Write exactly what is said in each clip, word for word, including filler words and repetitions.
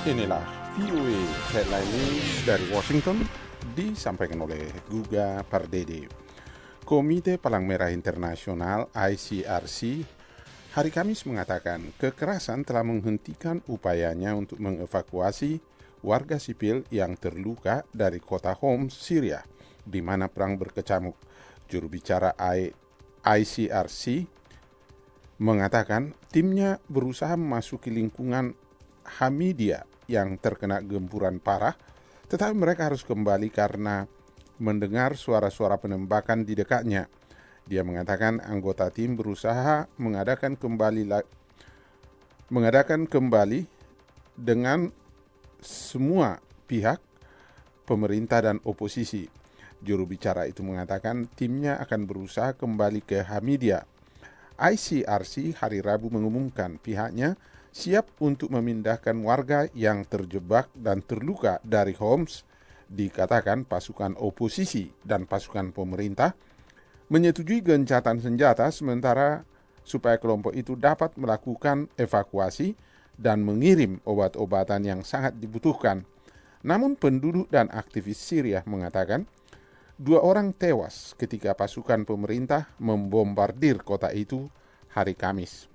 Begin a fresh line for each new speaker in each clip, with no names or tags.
Inilah V O A Headline News dari Washington, disampaikan oleh Guga Pardede. Komite Palang Merah Internasional I C R C hari Kamis mengatakan kekerasan telah menghentikan upayanya untuk mengevakuasi warga sipil yang terluka dari kota Homs, Syria, di mana perang berkecamuk. Juru bicara I C R C mengatakan timnya berusaha memasuki lingkungan Hamidia yang terkena gempuran parah, tetapi mereka harus kembali karena mendengar suara-suara penembakan di dekatnya. Dia mengatakan anggota tim berusaha mengadakan kembali mengadakan kembali dengan semua pihak, pemerintah dan oposisi. Juru bicara itu mengatakan timnya akan berusaha kembali ke Hamidia. I C R C hari Rabu mengumumkan pihaknya siap untuk memindahkan warga yang terjebak dan terluka dari Homs. Dikatakan pasukan oposisi dan pasukan pemerintah menyetujui gencatan senjata sementara supaya kelompok itu dapat melakukan evakuasi dan mengirim obat-obatan yang sangat dibutuhkan. Namun penduduk dan aktivis Syria mengatakan dua orang tewas ketika pasukan pemerintah membombardir kota itu hari Kamis.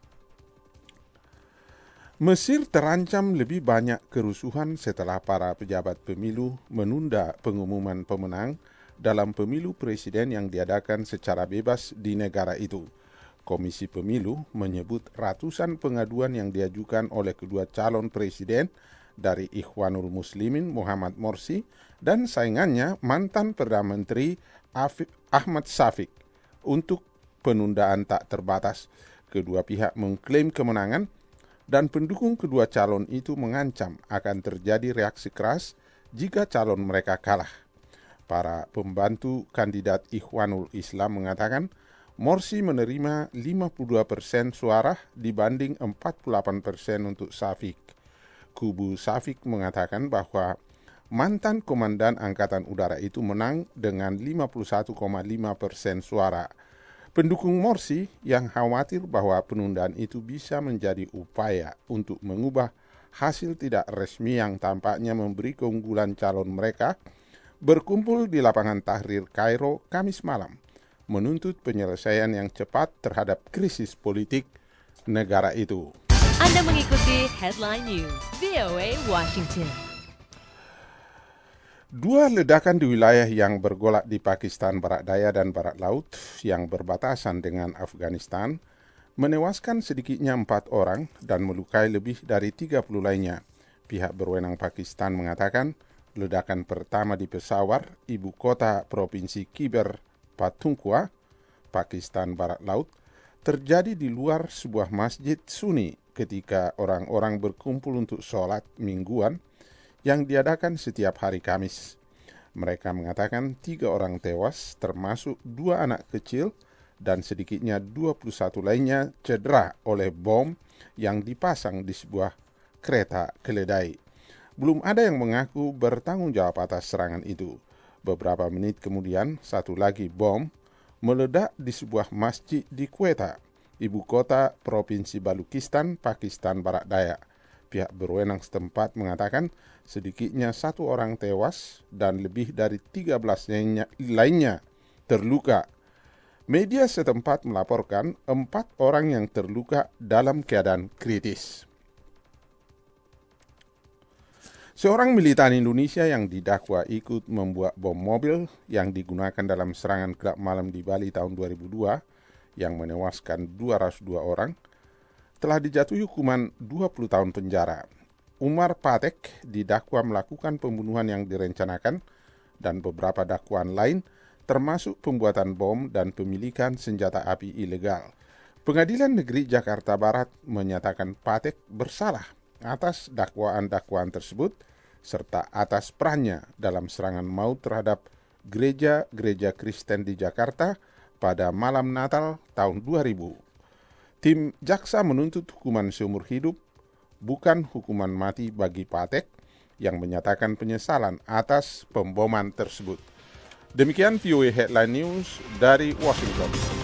Mesir terancam lebih banyak kerusuhan setelah para pejabat pemilu menunda pengumuman pemenang dalam pemilu presiden yang diadakan secara bebas di negara itu. Komisi Pemilu menyebut ratusan pengaduan yang diajukan oleh kedua calon presiden dari Ikhwanul Muslimin Muhammad Morsi dan saingannya mantan Perdana Menteri Ahmad Shafik untuk penundaan tak terbatas. Kedua pihak mengklaim kemenangan dan pendukung kedua calon itu mengancam akan terjadi reaksi keras jika calon mereka kalah. Para pembantu kandidat Ikhwanul Islam mengatakan Morsi menerima lima puluh dua persen suara dibanding empat puluh delapan persen untuk Shafik. Kubu Shafik mengatakan bahwa mantan komandan Angkatan Udara itu menang dengan lima puluh satu koma lima persen suara. Pendukung Morsi yang khawatir bahwa penundaan itu bisa menjadi upaya untuk mengubah hasil tidak resmi yang tampaknya memberi keunggulan calon mereka, berkumpul di lapangan Tahrir Kairo Kamis malam, menuntut penyelesaian yang cepat terhadap krisis politik negara itu.
Anda mengikuti Headline News V O A Washington.
Dua ledakan di wilayah yang bergolak di Pakistan Barat Daya dan Barat Laut yang berbatasan dengan Afghanistan menewaskan sedikitnya empat orang dan melukai lebih dari tiga puluh lainnya. Pihak berwenang Pakistan mengatakan ledakan pertama di Peshawar, ibu kota Provinsi Khyber Pakhtunkhwa, Pakistan Barat Laut, terjadi di luar sebuah masjid Sunni ketika orang-orang berkumpul untuk sholat mingguan yang diadakan setiap hari Kamis. Mereka mengatakan tiga orang tewas, termasuk dua anak kecil, dan sedikitnya dua puluh satu lainnya cedera oleh bom yang dipasang di sebuah kereta keledai. Belum ada yang mengaku bertanggung jawab atas serangan itu. Beberapa menit kemudian, satu lagi bom meledak di sebuah masjid di Quetta, ibu kota Provinsi Balochistan, Pakistan Barat Daya. Pihak berwenang setempat mengatakan sedikitnya satu orang tewas dan lebih dari tiga belas lainnya, lainnya terluka. Media setempat melaporkan empat orang yang terluka dalam keadaan kritis. Seorang militan Indonesia yang didakwa ikut membuat bom mobil yang digunakan dalam serangan klub malam di Bali tahun dua ribu dua yang menewaskan dua ratus dua orang, telah dijatuhi hukuman dua puluh tahun penjara. Umar Patek didakwa melakukan pembunuhan yang direncanakan dan beberapa dakwaan lain, termasuk pembuatan bom dan pemilikan senjata api ilegal. Pengadilan Negeri Jakarta Barat menyatakan Patek bersalah atas dakwaan-dakwaan tersebut, serta atas perannya dalam serangan maut terhadap gereja-gereja Kristen di Jakarta pada malam Natal tahun dua ribu. Tim jaksa menuntut hukuman seumur hidup, bukan hukuman mati bagi Patek, yang menyatakan penyesalan atas pemboman tersebut. Demikian V O A Headline News dari Washington.